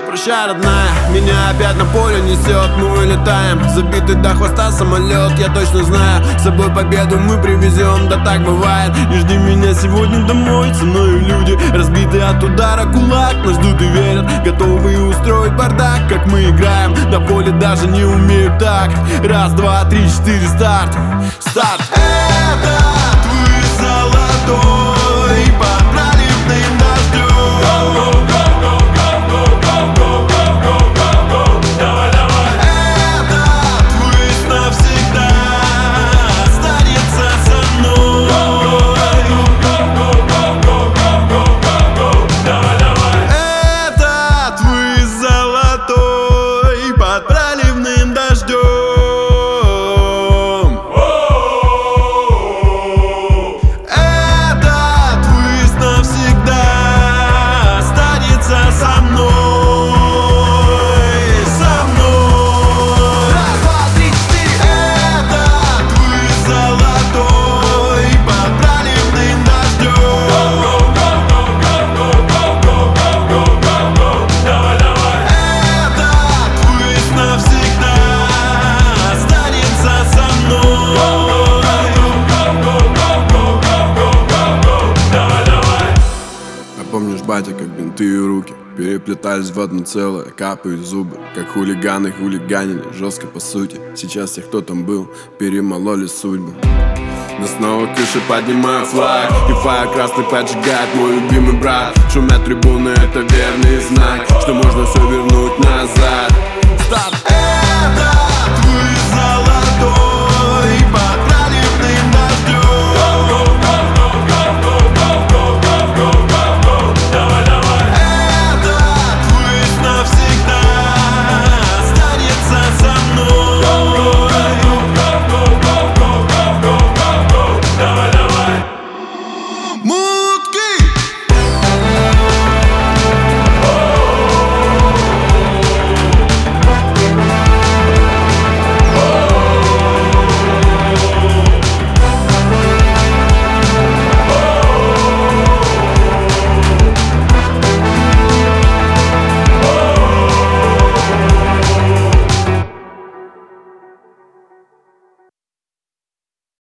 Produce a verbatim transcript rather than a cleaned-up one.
Прощай, родная, меня опять на поле несет. Мы вылетаем, забитый до хвоста самолет. Я точно знаю, с собой победу мы привезем. Да так бывает, не жди меня сегодня домой. Со мною люди, разбитые от удара кулак, нас ждут и верят, готовы устроить бардак. Как мы играем, до поля даже не умеют так. Раз, два, три, четыре, старт. Старт. Этот вы золотой под проливным дождем. Помнишь, батя, как бинты и руки переплетались в одно целое, капают зубы, как хулиганы хулиганили, жестко по сути. Сейчас тех, кто там был, перемололи судьбы. Но снова крыши поднимаю флаг, и фаер красный поджигает мой любимый брат. Шумят трибуны, это верный знак, что можно все вернуть назад. Старт!